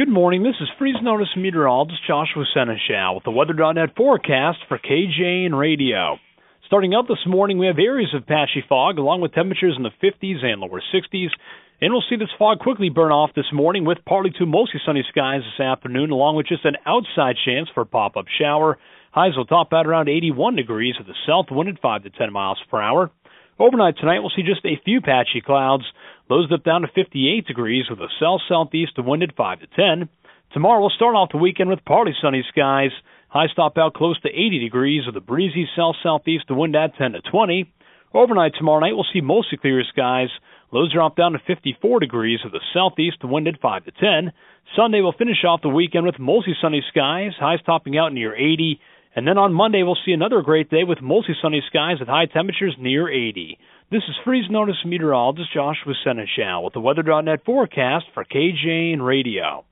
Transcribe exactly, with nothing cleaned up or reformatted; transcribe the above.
Good morning. This is Freeze Notice meteorologist Joshua Seneschal with the Weather dot net forecast for K J N Radio. Starting out this morning, we have areas of patchy fog along with temperatures in the fifties and lower sixties. And we'll see this fog quickly burn off this morning with partly to mostly sunny skies this afternoon, along with just an outside chance for a pop-up shower. Highs will top out around eighty-one degrees with a south wind at five to ten miles per hour. Overnight tonight, we'll see just a few patchy clouds. Lows dip down to fifty-eight degrees with a south-southeast wind at five to ten. Tomorrow, we'll start off the weekend with partly sunny skies. Highs top out close to eighty degrees with a breezy south-southeast wind at ten to twenty. Overnight tomorrow night, we'll see mostly clear skies. Lows drop down to fifty-four degrees with a southeast wind at five to ten. Sunday, we'll finish off the weekend with mostly sunny skies. Highs topping out near eighty. And then on Monday, we'll see another great day with mostly sunny skies with high temperatures near eighty. This is Freeze Notice meteorologist Joshua Seneschal with the Weather dot net forecast for K J N Radio.